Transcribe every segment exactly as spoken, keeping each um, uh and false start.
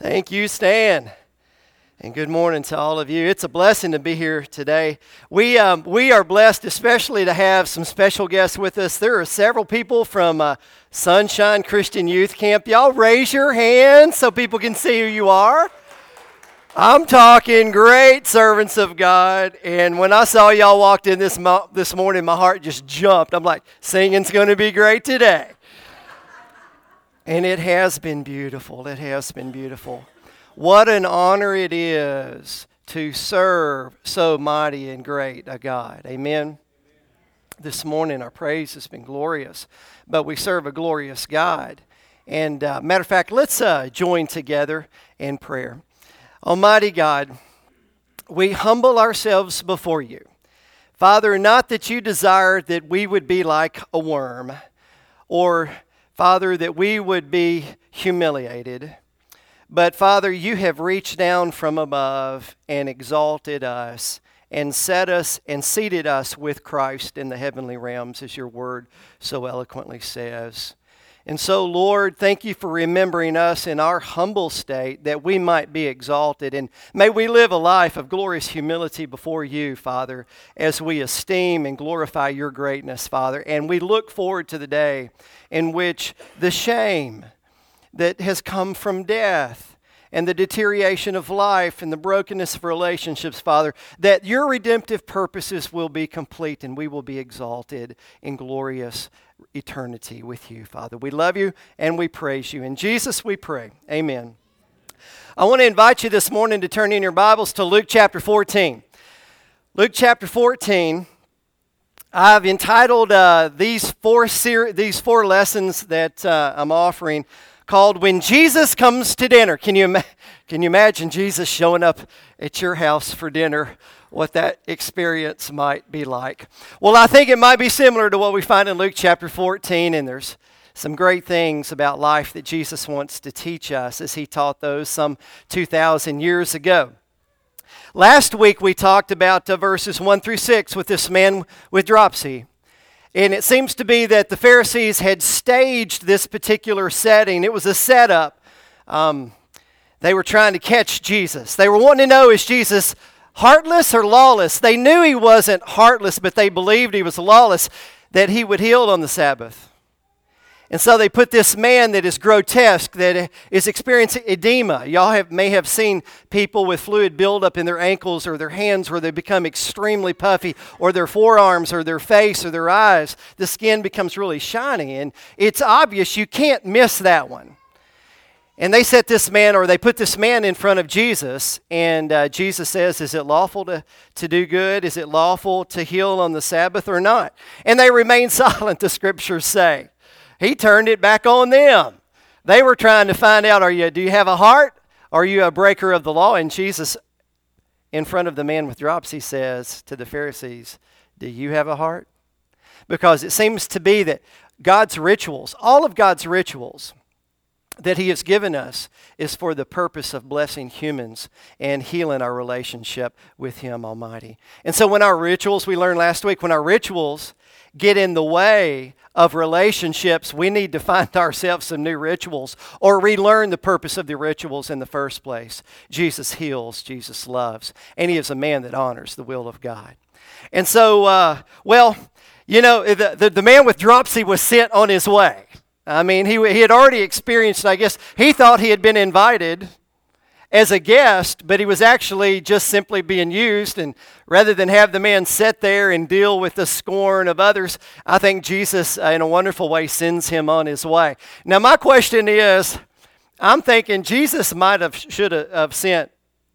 Thank you, Stan. And good morning to all of you. It's a blessing to be here today. We um, we are blessed especially to have some special guests with us. There are several people from uh, Sunshine Christian Youth Camp. Y'all raise your hands so people can see who you are. I'm talking great servants of God. And when I saw y'all walked in this, mo- this morning, my heart just jumped. I'm like, singing's going to be great today. And it has been beautiful. It has been beautiful. What an honor it is to serve so mighty and great a God. Amen. This morning our praise has been glorious, but we serve a glorious God. And uh, matter of fact, let's uh, join together in prayer. Almighty God, we humble ourselves before you. Father, not that you desire that we would be like a worm, or Father, that we would be humiliated. But Father, you have reached down from above and exalted us and set us and seated us with Christ in the heavenly realms, as your word so eloquently says. And so, Lord, thank you for remembering us in our humble state that we might be exalted. And may we live a life of glorious humility before you, Father, as we esteem and glorify your greatness, Father. And we look forward to the day in which the shame that has come from death and the deterioration of life and the brokenness of relationships, Father, that your redemptive purposes will be complete and we will be exalted in glorious eternity with you, Father. We love you and we praise you. In Jesus we pray. Amen. I want to invite you this morning to turn in your Bibles to Luke chapter fourteen. Luke chapter fourteen. I've entitled uh, these four ser- these four lessons that uh, I'm offering called "When Jesus Comes to Dinner." Can you ima- can you imagine Jesus showing up at your house for dinner? What that experience might be like. Well, I think it might be similar to what we find in Luke chapter fourteen, and there's some great things about life that Jesus wants to teach us as he taught those some two thousand years ago. Last week we talked about uh, verses one through six with this man with dropsy. And it seems to be that the Pharisees had staged this particular setting. It was a setup. Um, they were trying to catch Jesus. They were wanting to know, is Jesus heartless or lawless? They knew he wasn't heartless, but they believed he was lawless, that he would heal on the Sabbath. And so they put this man that is grotesque, that is experiencing edema. Y'all have, may have seen people with fluid buildup in their ankles or their hands where they become extremely puffy, or their forearms or their face or their eyes. The skin becomes really shiny, and it's obvious. You can't miss that one. And they set this man, or they put this man in front of Jesus, and uh, Jesus says, is it lawful to, to do good? Is it lawful to heal on the Sabbath or not? And they remain silent, the scriptures say. He turned it back on them. They were trying to find out, are you, do you have a heart? Are you a breaker of the law? And Jesus, in front of the man with dropsy, says to the Pharisees, do you have a heart? Because it seems to be that God's rituals, all of God's rituals, that he has given us is for the purpose of blessing humans and healing our relationship with him Almighty. And so when our rituals, we learned last week, when our rituals get in the way of relationships, we need to find ourselves some new rituals or relearn the purpose of the rituals in the first place. Jesus heals, Jesus loves, and he is a man that honors the will of God. And so, uh, well, you know, the, the, the man with dropsy was sent on his way. I mean, he he had already experienced, I guess, he thought he had been invited as a guest, but he was actually just simply being used. And rather than have the man sit there and deal with the scorn of others, I think Jesus, uh, in a wonderful way, sends him on his way. Now, my question is, I'm thinking Jesus might have, should have sent,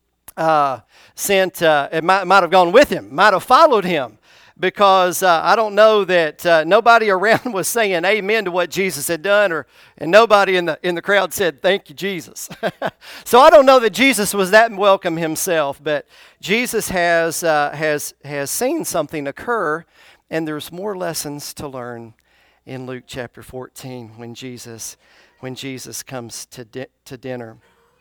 uh, sent, uh, it might, might have gone with him, might have followed him. Because uh, I don't know that uh, nobody around was saying amen to what Jesus had done, or and nobody in the in the crowd said, thank you, Jesus. So I don't know that Jesus was that welcome himself, but Jesus has uh, has has seen something occur, and there's more lessons to learn in Luke chapter fourteen when Jesus when Jesus comes to di- to dinner.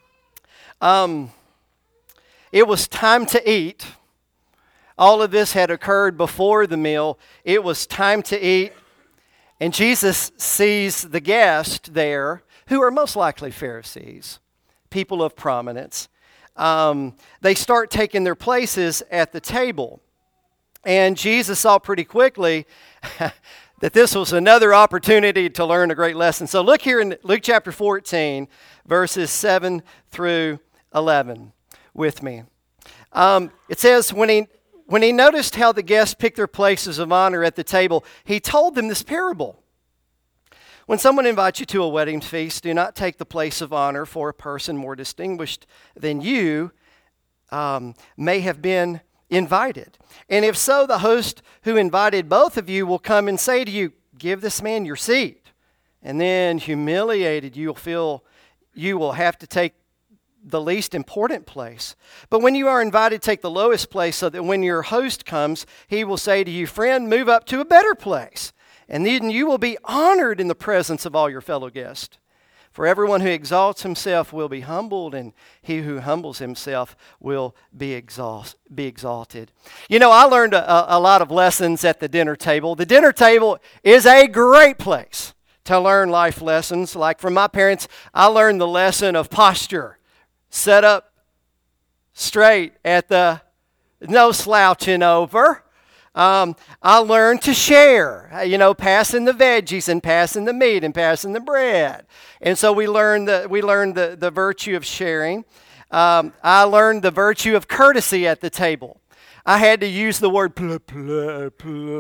Um, it was time to eat. All of this had occurred before the meal. It was time to eat. And Jesus sees the guest there, who are most likely Pharisees, people of prominence, um, they start taking their places at the table. And Jesus saw pretty quickly that this was another opportunity to learn a great lesson. So look here in Luke chapter fourteen, verses seven through eleven with me. Um, it says, when he, when he noticed how the guests picked their places of honor at the table, he told them this parable. When someone invites you to a wedding feast, do not take the place of honor, for a person more distinguished than you um, may have been invited. And if so, the host who invited both of you will come and say to you, give this man your seat. And then, humiliated, you'll feel you will have to take the least important place. But when you are invited, take the lowest place, so that when your host comes, he will say to you, friend, move up to a better place. And then you will be honored in the presence of all your fellow guests. For everyone who exalts himself will be humbled, and he who humbles himself will be, exalt, be exalted. You know, I learned a, a lot of lessons at the dinner table. The dinner table is a great place to learn life lessons. Like from my parents, I learned the lesson of posture. Set up straight at the, no slouching over. Um, I learned to share, you know, passing the veggies and passing the meat and passing the bread. And so we learned the, we learned the, the virtue of sharing. Um, I learned the virtue of courtesy at the table. I had to use the word pl- pl-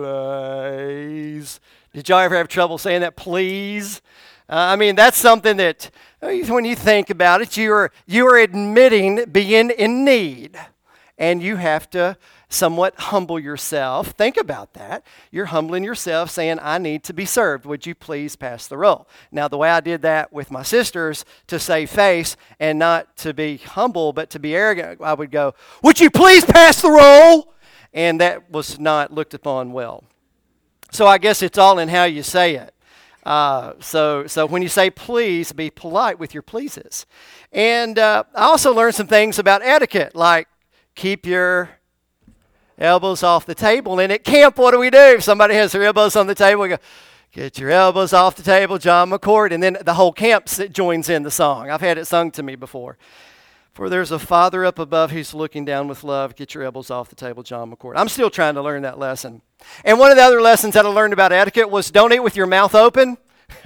please. Did y'all ever have trouble saying that, please? Uh, I mean, that's something that, when you think about it, you are, you are admitting being in need. And you have to somewhat humble yourself. Think about that. You're humbling yourself, saying, I need to be served. Would you please pass the roll? Now, the way I did that with my sisters to save face and not to be humble, but to be arrogant, I would go, would you please pass the roll? And that was not looked upon well. So I guess it's all in how you say it. Uh, so, so when you say please, be polite with your pleases. And uh, I also learned some things about etiquette, like keep your elbows off the table. And at camp, what do we do? If somebody has their elbows on the table, we go, get your elbows off the table, John McCord. And then the whole camp joins in the song. I've had it sung to me before. For there's a Father up above who's looking down with love. Get your elbows off the table, John McCord. I'm still trying to learn that lesson. And one of the other lessons that I learned about etiquette was don't eat with your mouth open.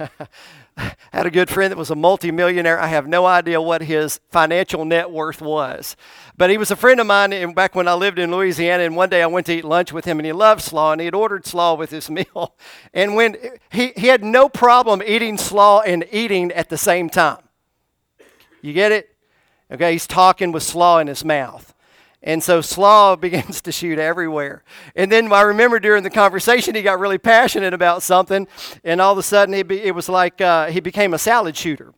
I had a good friend that was a multimillionaire. I have no idea what his financial net worth was. But he was a friend of mine and back when I lived in Louisiana. And one day I went to eat lunch with him, and he loved slaw, and he had ordered slaw with his meal. And when he, he had no problem eating slaw and eating at the same time. You get it? Okay, he's talking with slaw in his mouth. And so slaw begins to shoot everywhere. And then I remember during the conversation, he got really passionate about something. And all of a sudden, it, be, it was like uh, he became a salad shooter.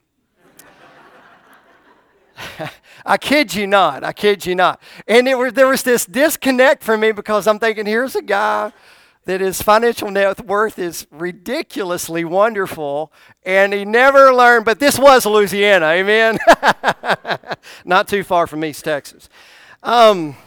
I kid you not. I kid you not. And it was, there was this disconnect for me because I'm thinking, here's a guy that his financial net worth is ridiculously wonderful. And he never learned, but this was Louisiana, amen? Not too far from East Texas. Um,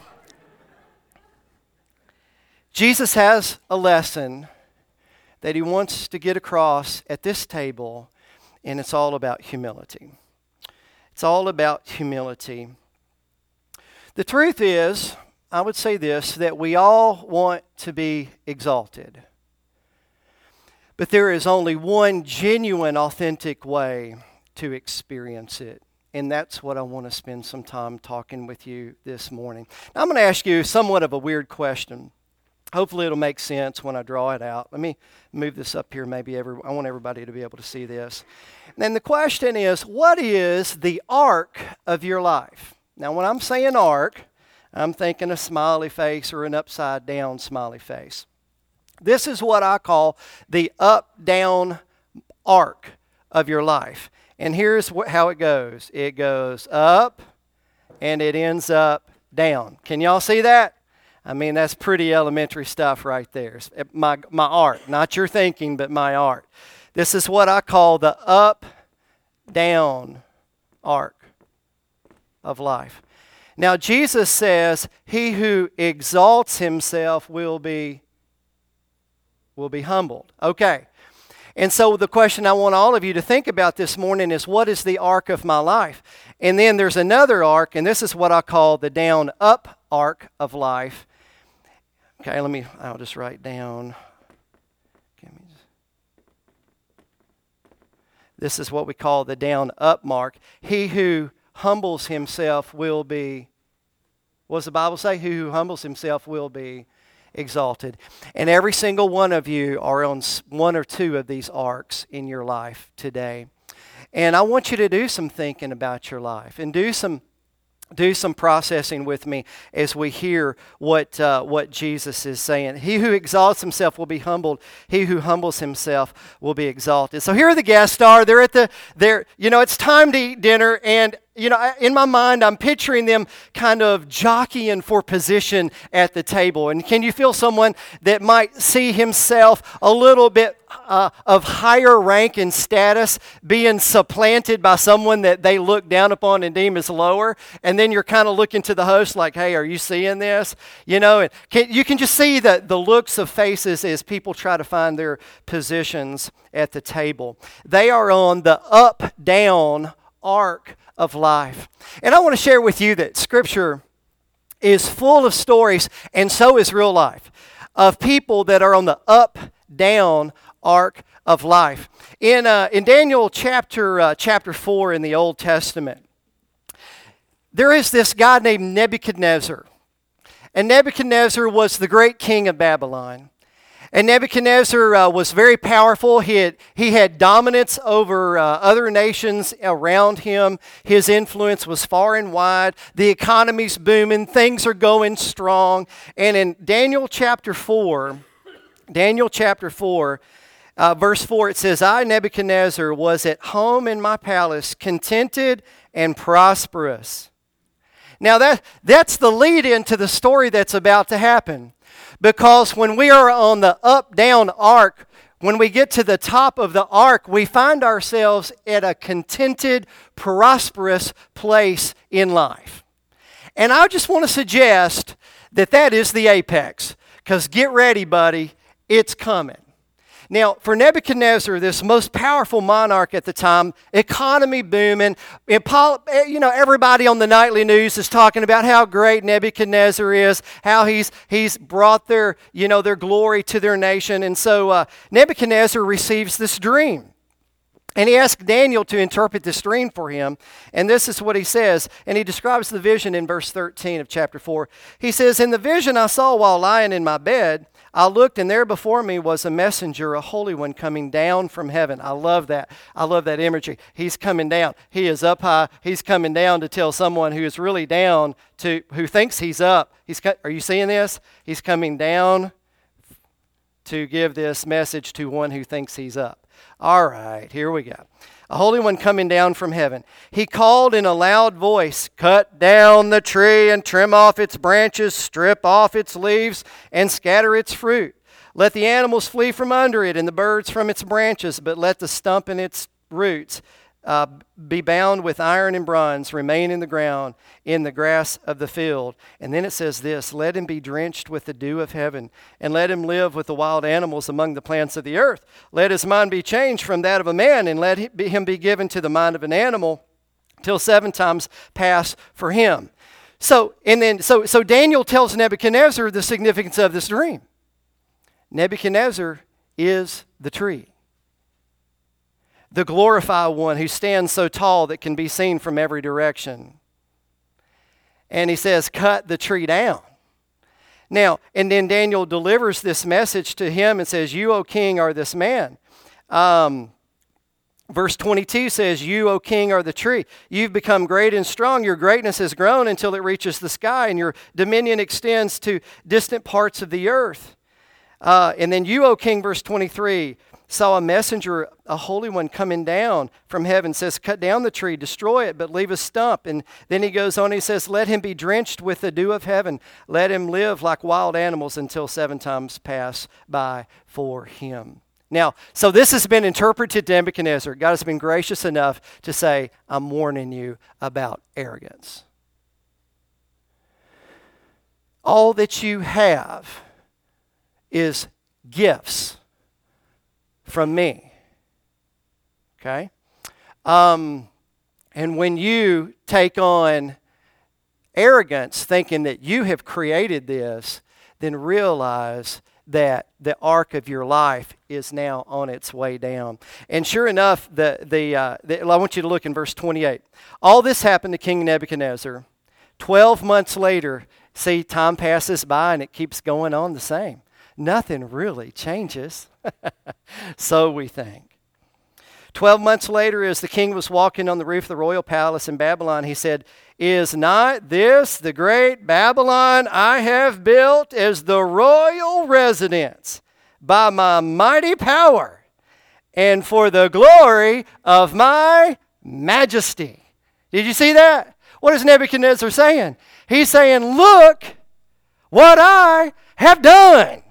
Jesus has a lesson that he wants to get across at this table, and it's all about humility. It's all about humility. The truth is, I would say this, that we all want to be exalted. But there is only one genuine, authentic way to experience it. And that's what I want to spend some time talking with you this morning. Now, I'm going to ask you somewhat of a weird question. Hopefully it'll make sense when I draw it out. Let me move this up here. Maybe every, I want everybody to be able to see this. And the question is, what is the arc of your life? Now, when I'm saying arc, I'm thinking a smiley face or an upside down smiley face. This is what I call the up-down arc of your life. And here's wh- how it goes. It goes up, and it ends up down. Can y'all see that? I mean, that's pretty elementary stuff right there. It's my, my art, not your thinking, but my art. This is what I call the up-down arc of life. Now, Jesus says, he who exalts himself will be, will be humbled. Okay. And so the question I want all of you to think about this morning is, what is the arc of my life? And then there's another arc, and this is what I call the down-up arc of life. Okay, let me, I'll just write down. This is what we call the down-up mark. He who humbles himself will be, what does the Bible say? He who humbles himself will be exalted. And every single one of you are on one or two of these arcs in your life today. And I want you to do some thinking about your life and do some do some processing with me as we hear what uh, what Jesus is saying. He who exalts himself will be humbled. He who humbles himself will be exalted. So here are the guest star. They're at the they're you know it's time to eat dinner, and you know in my mind I'm picturing them kind of jockeying for position at the table. And can you feel someone that might see himself a little bit Uh, of higher rank and status being supplanted by someone that they look down upon and deem as lower, and then you're kind of looking to the host like, hey, are you seeing this? You know, and can, you can just see the, the looks of faces as people try to find their positions at the table. They are on the up-down arc of life. And I want to share with you that Scripture is full of stories, and so is real life, of people that are on the up-down arc of life. In uh, in Daniel chapter uh, chapter four in the Old Testament, there is this guy named Nebuchadnezzar. And Nebuchadnezzar was the great king of Babylon. And Nebuchadnezzar uh, was very powerful. He had, he had dominance over uh, other nations around him. His influence was far and wide. The economy's booming. Things are going strong. And in Daniel chapter four, Daniel chapter four, Uh, verse four, it says, I, Nebuchadnezzar, was at home in my palace, contented and prosperous. Now, that that's the lead into the story that's about to happen. Because when we are on the up-down arc, when we get to the top of the arc, we find ourselves at a contented, prosperous place in life. And I just want to suggest that that is the apex. Because get ready, buddy, it's coming. Now, for Nebuchadnezzar, this most powerful monarch at the time, economy booming, you know, everybody on the nightly news is talking about how great Nebuchadnezzar is, how he's he's brought their, you know, their glory to their nation. And so uh, Nebuchadnezzar receives this dream. And he asked Daniel to interpret this dream for him. And this is what he says. And he describes the vision in verse thirteen of chapter four. He says, in the vision I saw while lying in my bed, I looked, and there before me was a messenger, a holy one, coming down from heaven. I love that. I love that imagery. He's coming down. He is up high. He's coming down to tell someone who is really down, to who thinks he's up. He's. Are you seeing this? He's coming down to give this message to one who thinks he's up. All right, here we go. A holy one coming down from heaven. He called in a loud voice, cut down the tree and trim off its branches, strip off its leaves and scatter its fruit. Let the animals flee from under it and the birds from its branches, but let the stump and its roots uh, be bound with iron and bronze, remain in the ground, in the grass of the field. And then it says this, let him be drenched with the dew of heaven, and let him live with the wild animals among the plants of the earth. Let his mind be changed from that of a man, and let him be given to the mind of an animal, till seven times pass for him. So, and then, so, so Daniel tells Nebuchadnezzar the significance of this dream. Nebuchadnezzar is the tree. The glorified one who stands so tall that can be seen from every direction. And he says, cut the tree down. Now, and then Daniel delivers this message to him and says, you, O king, are this man. Um, verse twenty-two says, you, O king, are the tree. You've become great and strong. Your greatness has grown until it reaches the sky, and your dominion extends to distant parts of the earth. Uh, and then you, O king, verse twenty-three, saw a messenger, a holy one, coming down from heaven, says, cut down the tree, destroy it, but leave a stump. And then he goes on, he says, let him be drenched with the dew of heaven. Let him live like wild animals until seven times pass by for him. Now, so this has been interpreted to Nebuchadnezzar. God has been gracious enough to say, I'm warning you about arrogance. All that you have is gifts from me. Okay? Um, and when you take on arrogance, thinking that you have created this, then realize that the arc of your life is now on its way down. And sure enough, the, the, uh, the I want you to look in verse twenty-eight. All this happened to King Nebuchadnezzar. Twelve months later, see, time passes by and it keeps going on the same. Nothing really changes. So we think. Twelve months later, as the king was walking on the roof of the royal palace in Babylon, he said, "Is not this the great Babylon I have built as the royal residence by my mighty power and for the glory of my majesty?" Did you see that? What is Nebuchadnezzar saying? He's saying, look what I have done.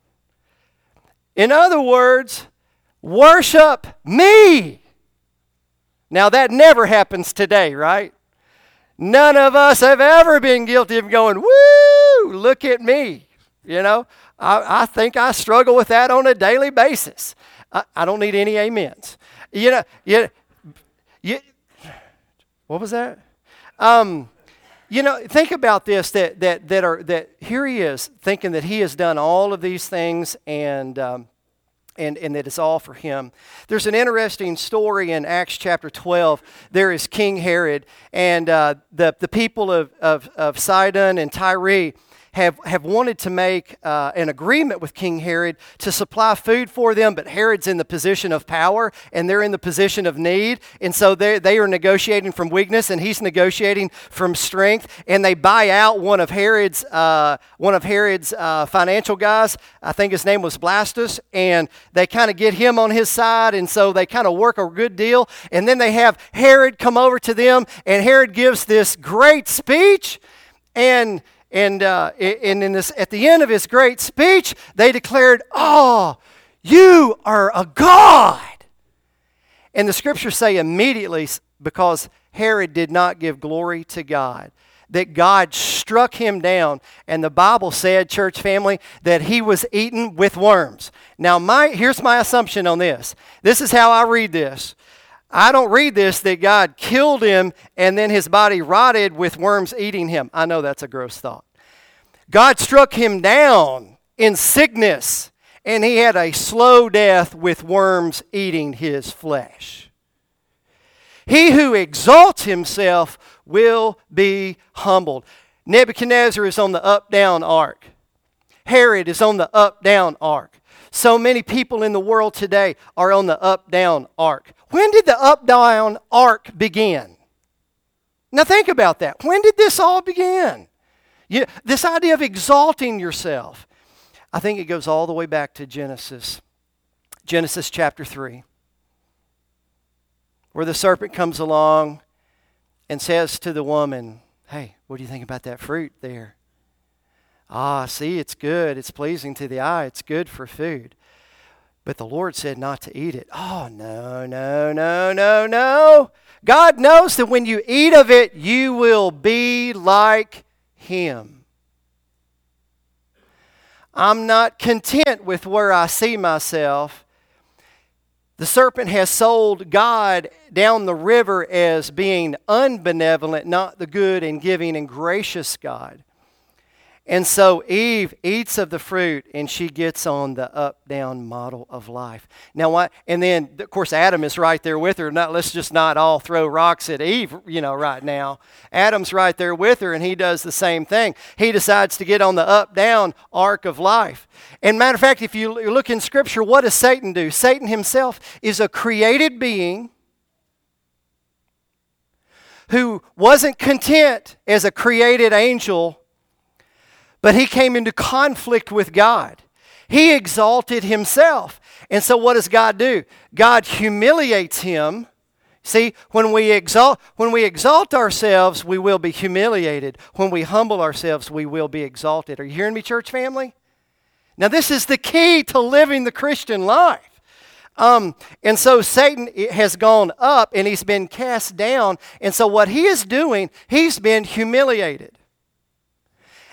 In other words, worship me. Now that never happens today, right? None of us have ever been guilty of going, woo, look at me. You know, I, I think I struggle with that on a daily basis. I, I don't need any amens. You know, you, you, what was that? Um, you know, think about this, that that that are that here he is thinking that he has done all of these things and um, and, and that it's all for him. There's an interesting story in Acts chapter twelve. There is King Herod, and uh, the, the people of, of, of Sidon and Tyre have, have wanted to make uh, an agreement with King Herod to supply food for them, but Herod's in the position of power, and they're in the position of need, and so they, they are negotiating from weakness, and he's negotiating from strength, and they buy out one of Herod's, uh, one of Herod's uh, financial guys. I think his name was Blastus, and they kind of get him on his side, and so they kind of work a good deal, and then they have Herod come over to them, and Herod gives this great speech, and And, uh, and in this, at the end of his great speech, they declared, "Oh, you are a god." And the scriptures say immediately, because Herod did not give glory to God, that God struck him down. And the Bible said, church family, that he was eaten with worms. Now, my here's my assumption on this. This is how I read this. I don't read this that God killed him and then his body rotted with worms eating him. I know that's a gross thought. God struck him down in sickness, and he had a slow death with worms eating his flesh. He who exalts himself will be humbled. Nebuchadnezzar is on the up-down arc. Herod is on the up-down arc. So many people in the world today are on the up-down arc. When did the up-down arc begin? Now think about that. When did this all begin? You, this idea of exalting yourself. I think it goes all the way back to Genesis. Genesis chapter three. Where the serpent comes along and says to the woman, "Hey, what do you think about that fruit there? Ah, see, it's good. It's pleasing to the eye. It's good for food. But the Lord said not to eat it." Oh, no, no, no, no, no. God knows that when you eat of it, you will be like Him. I'm not content with where I see myself. The serpent has sold God down the river as being unbenevolent, not the good and giving and gracious God. And so Eve eats of the fruit, and she gets on the up-down model of life. Now, what? And then, of course, Adam is right there with her. Not, let's just not all throw rocks at Eve, you know, right now. Adam's right there with her, and he does the same thing. He decides to get on the up-down arc of life. And matter of fact, if you look in Scripture, what does Satan do? Satan himself is a created being who wasn't content as a created angel, but he came into conflict with God. He exalted himself. And so what does God do? God humiliates him. See, when we exalt, when we exalt ourselves, we will be humiliated. When we humble ourselves, we will be exalted. Are you hearing me, church family? Now, this is the key to living the Christian life. Um, and so Satan has gone up and he's been cast down. And so what he is doing, he's been humiliated.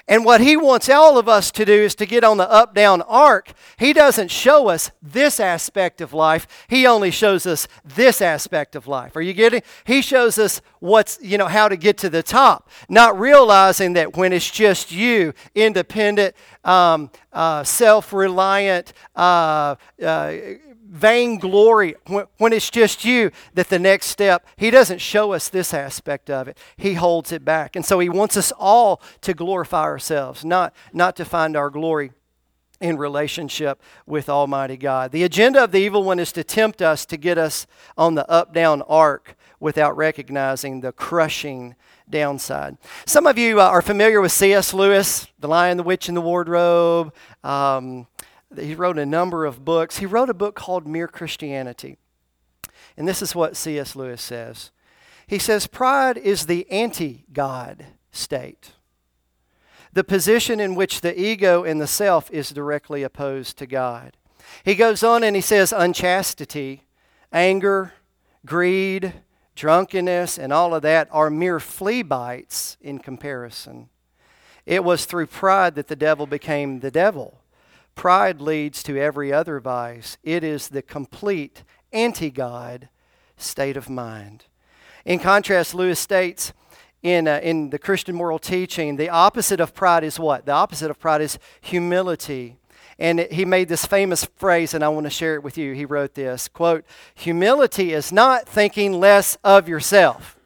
And what he wants all of us to do is to get on the up-down arc. He doesn't show us this aspect of life. He only shows us this aspect of life. Are you getting? He shows us what's, you know, how to get to the top, not realizing that when it's just you, independent, um, uh, self-reliant, uh, uh, vainglory, when, when it's just you, that the next step, he doesn't show us this aspect of it. He holds it back. And so he wants us all to glorify ourselves, not, not to find our glory in relationship with Almighty God. The agenda of the evil one is to tempt us to get us on the up-down arc without recognizing the crushing downside. Some of you uh, are familiar with C S Lewis, The Lion, the Witch, and the Wardrobe. Um, He wrote a number of books. He wrote a book called Mere Christianity. And this is what C S Lewis says. He says, pride is the anti-God state, the position in which the ego and the self is directly opposed to God. He goes on and he says, unchastity, anger, greed, drunkenness, and all of that are mere flea bites in comparison. It was through pride that the devil became the devil. Pride leads to every other vice. It is the complete anti-God state of mind. In contrast, Lewis states in, uh, in the Christian moral teaching, the opposite of pride is what? The opposite of pride is humility. And he made this famous phrase, and I want to share it with you. He wrote this, quote, humility is not thinking less of yourself,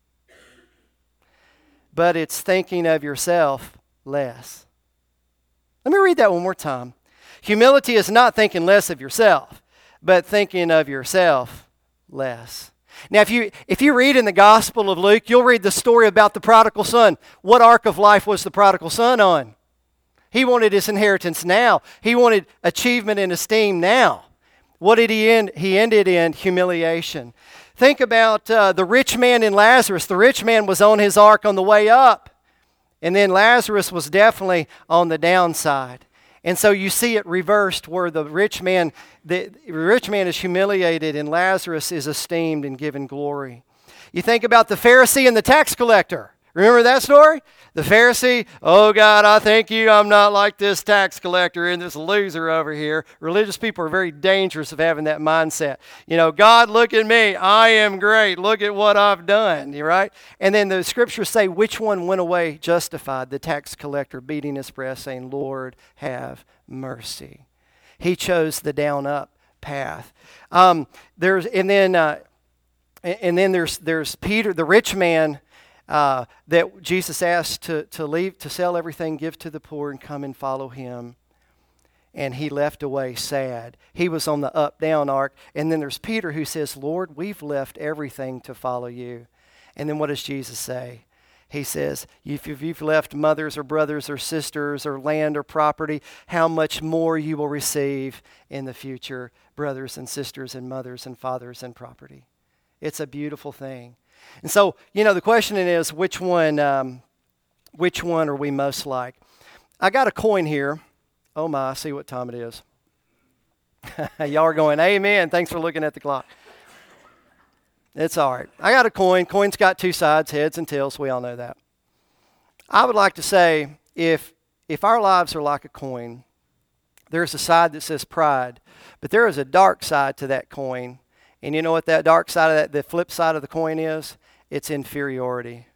but it's thinking of yourself less. Let me read that one more time. Humility is not thinking less of yourself, but thinking of yourself less. Now, if you if you read in the Gospel of Luke, you'll read the story about the prodigal son. What arc of life was the prodigal son on? He wanted his inheritance now. He wanted achievement and esteem now. What did he end? He ended in humiliation. Think about uh, the rich man and Lazarus. The rich man was on his arc on the way up, and then Lazarus was definitely on the downside. And so you see it reversed where the rich man, the rich man is humiliated and Lazarus is esteemed and given glory. You think about the Pharisee and the tax collector. Remember that story? The Pharisee, oh God, I thank you I'm not like this tax collector and this loser over here. Religious people are very dangerous of having that mindset. You know, God, look at me. I am great. Look at what I've done. You right? And then the scriptures say which one went away justified? The tax collector beating his breast saying, Lord, have mercy. He chose the down up path. Um, there's and then uh, and then there's there's Peter, the rich man. Uh, that Jesus asked to, to leave, to sell everything, give to the poor, and come and follow him. And he left away sad. He was on the up-down arc. And then there's Peter who says, Lord, we've left everything to follow you. And then what does Jesus say? He says, if you've left mothers or brothers or sisters or land or property, how much more you will receive in the future, brothers and sisters and mothers and fathers and property. It's a beautiful thing. And so, you know, the question is, which one, um, which one are we most like? I got a coin here. Oh my, I see what time it is. Y'all are going, amen. Thanks for looking at the clock. It's all right. I got a coin. Coin's got two sides, heads and tails. We all know that. I would like to say, if if our lives are like a coin, there's a side that says pride, but there is a dark side to that coin. And you know what that dark side of that, the flip side of the coin is? It's inferiority.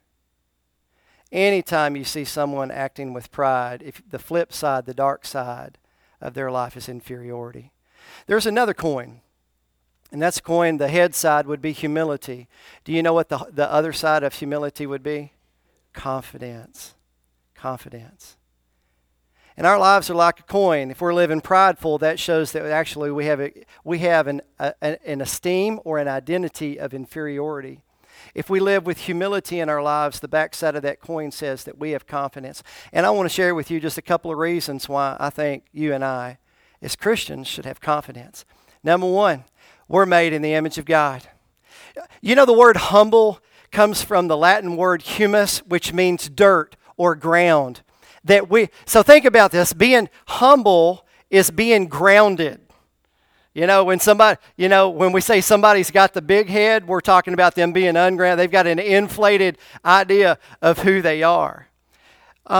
Anytime you see someone acting with pride, if the flip side, the dark side of their life is inferiority. There's another coin, and that's coin, the head side would be humility. Do you know what the, the other side of humility would be? Confidence. Confidence. And our lives are like a coin. If we're living prideful, that shows that actually we have a, we have an, a, an esteem or an identity of inferiority. If we live with humility in our lives, the backside of that coin says that we have confidence. And I want to share with you just a couple of reasons why I think you and I, as Christians, should have confidence. Number one, we're made in the image of God. You know, the word humble comes from the Latin word humus, which means dirt or ground. That we so think about this. Being humble is being grounded. You know, when somebody, you know, when we say somebody's got the big head, we're talking about them being ungrounded. They've got an inflated idea of who they are. Um,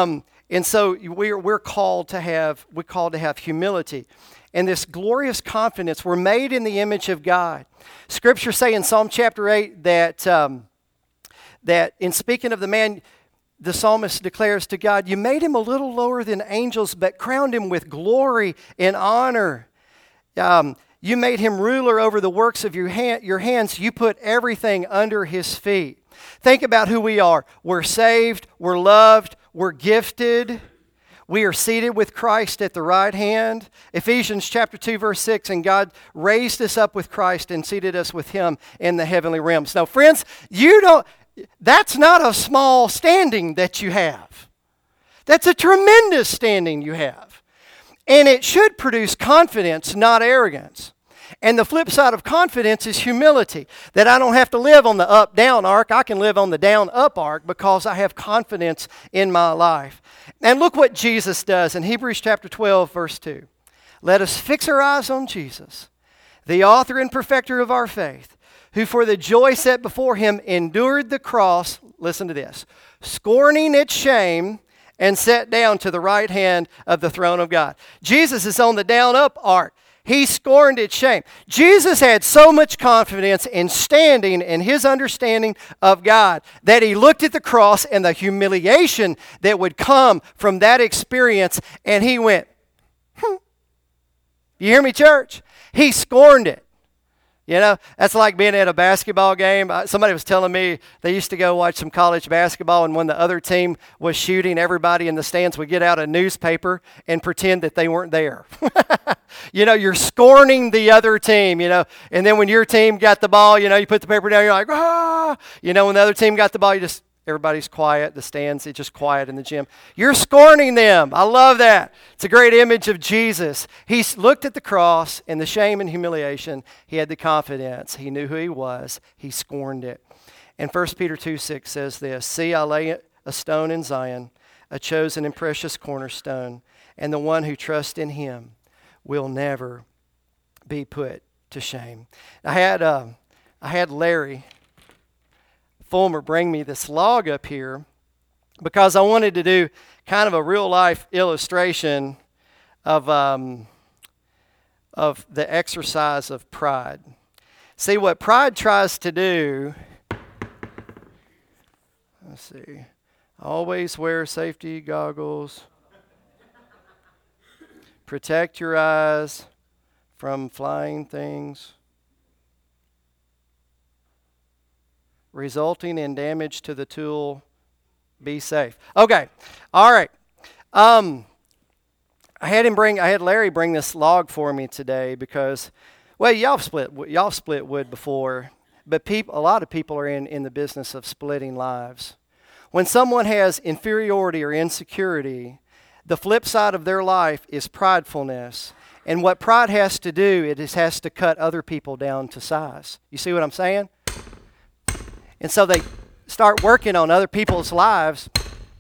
And so we're, we're called to have, we're called to have humility. And this glorious confidence, we're made in the image of God. Scripture say in Psalm chapter eight that, um, that in speaking of the man, the psalmist declares to God, you made him a little lower than angels, but crowned him with glory and honor. Um, you made him ruler over the works of your, hand, your hands. You put everything under his feet. Think about who we are. We're saved, we're loved, we're gifted. We are seated with Christ at the right hand. Ephesians chapter two, verse six, and God raised us up with Christ and seated us with him in the heavenly realms. Now, friends, you don't, that's not a small standing that you have. That's a tremendous standing you have. And it should produce confidence, not arrogance. And the flip side of confidence is humility, that I don't have to live on the up-down arc. I can live on the down-up arc because I have confidence in my life. And look what Jesus does in Hebrews chapter twelve, verse two. Let us fix our eyes on Jesus, the author and perfecter of our faith, who for the joy set before him endured the cross, listen to this, scorning its shame, and sat down to the right hand of the throne of God. Jesus is on the down-up arc. He scorned its shame. Jesus had so much confidence in standing in his understanding of God that he looked at the cross and the humiliation that would come from that experience, and he went, hmm. You hear me, church? He scorned it. You know, that's like being at a basketball game. Somebody was telling me they used to go watch some college basketball, and when the other team was shooting, everybody in the stands would get out a newspaper and pretend that they weren't there. You know, you're scorning the other team, you know, and then when your team got the ball, you know, you put the paper down, you're like, ah! You know, when the other team got the ball, you just, everybody's quiet. The stands, it's just quiet in the gym. You're scorning them. I love that. It's a great image of Jesus. He looked at the cross and the shame and humiliation. He had the confidence. He knew who he was. He scorned it. And First Peter two six says this, see, I lay a stone in Zion, a chosen and precious cornerstone, and the one who trusts in him will never be put to shame. I had, uh, I had Larry Fulmer bring me this log up here because I wanted to do kind of a real life illustration of um, of the exercise of pride. See, what pride tries to do, let's see, always wear safety goggles, protect your eyes from flying things, resulting in damage to the tool. Be safe. Okay. All right. Um, I had him bring. I had Larry bring this log for me today because, well, y'all split. Y'all split wood before, but people. A lot of people are in in the business of splitting lives. When someone has inferiority or insecurity, the flip side of their life is pridefulness. And what pride has to do, it is, has to cut other people down to size. You see what I'm saying? And so they start working on other people's lives,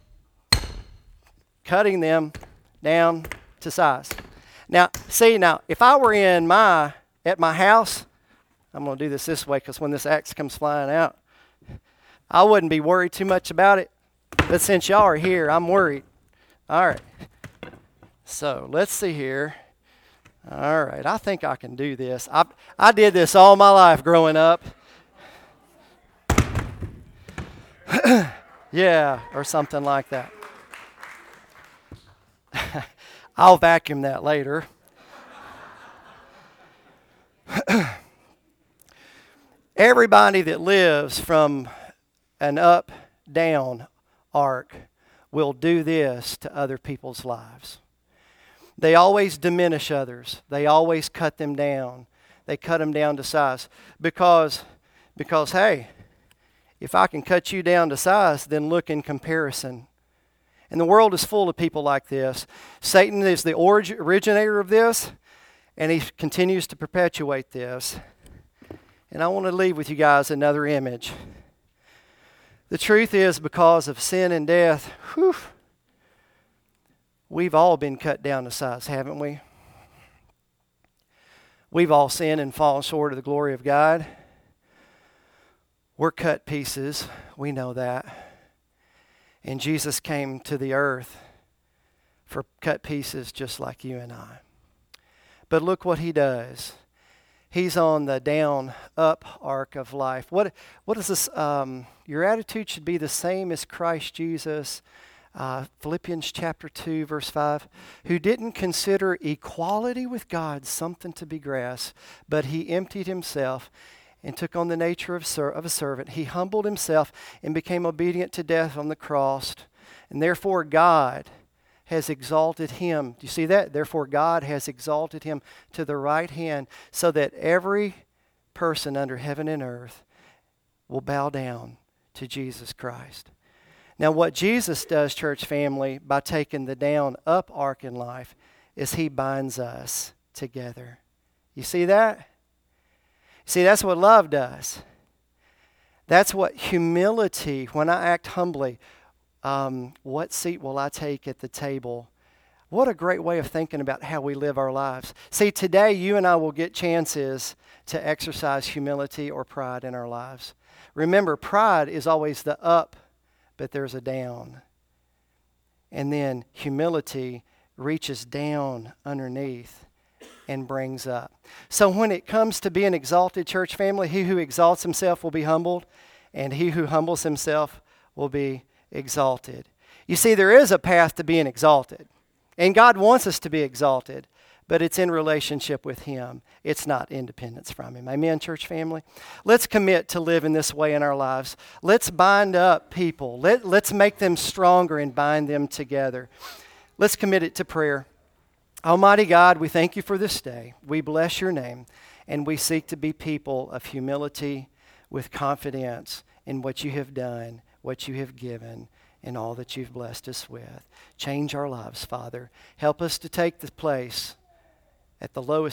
cutting them down to size. Now, see, now, if I were in my, at my house, I'm going to do this this way because when this axe comes flying out, I wouldn't be worried too much about it. But since y'all are here, I'm worried. All right. So, let's see here. All right, I think I can do this. I, I did this all my life growing up. Yeah, or something like that. I'll vacuum that later. Everybody that lives from an up-down arc will do this to other people's lives. They always diminish others. They always cut them down. They cut them down to size. Because, because hey, if I can cut you down to size, then look in comparison. And the world is full of people like this. Satan is the orig- originator of this, and he continues to perpetuate this. And I want to leave with you guys another image. The truth is, because of sin and death, whew, we've all been cut down to size, haven't we? We've all sinned and fallen short of the glory of God. We're cut pieces. We know that. And Jesus came to the earth for cut pieces just like you and I. But look what he does. He's on the down, up arc of life. What, what is this? Um, your attitude should be the same as Christ Jesus. Uh, Philippians chapter two, verse five. Who didn't consider equality with God something to be grasped, but he emptied himself and took on the nature of, ser- of a servant. He humbled himself and became obedient to death on the cross. And therefore God has exalted him. Do you see that? Therefore God has exalted him to the right hand, so that every person under heaven and earth will bow down to Jesus Christ. Now what Jesus does, church family, by taking the down up arc in life, is he binds us together. You see that? See, that's what love does. That's what humility, when I act humbly, Um, what seat will I take at the table? What a great way of thinking about how we live our lives. See, today you and I will get chances to exercise humility or pride in our lives. Remember, pride is always the up, but there's a down. And then humility reaches down underneath and brings up. So when it comes to being exalted, church family, he who exalts himself will be humbled, and he who humbles himself will be exalted. You see, there is a path to being exalted. And God wants us to be exalted, but it's in relationship with him. It's not independence from him. Amen, church family? Let's commit to living this way in our lives. Let's bind up people. Let, let's make them stronger and bind them together. Let's commit it to prayer. Almighty God, we thank you for this day. We bless your name, and we seek to be people of humility with confidence in what you have done, what you have given, and all that you've blessed us with. Change our lives, Father. Help us to take the place at the lowest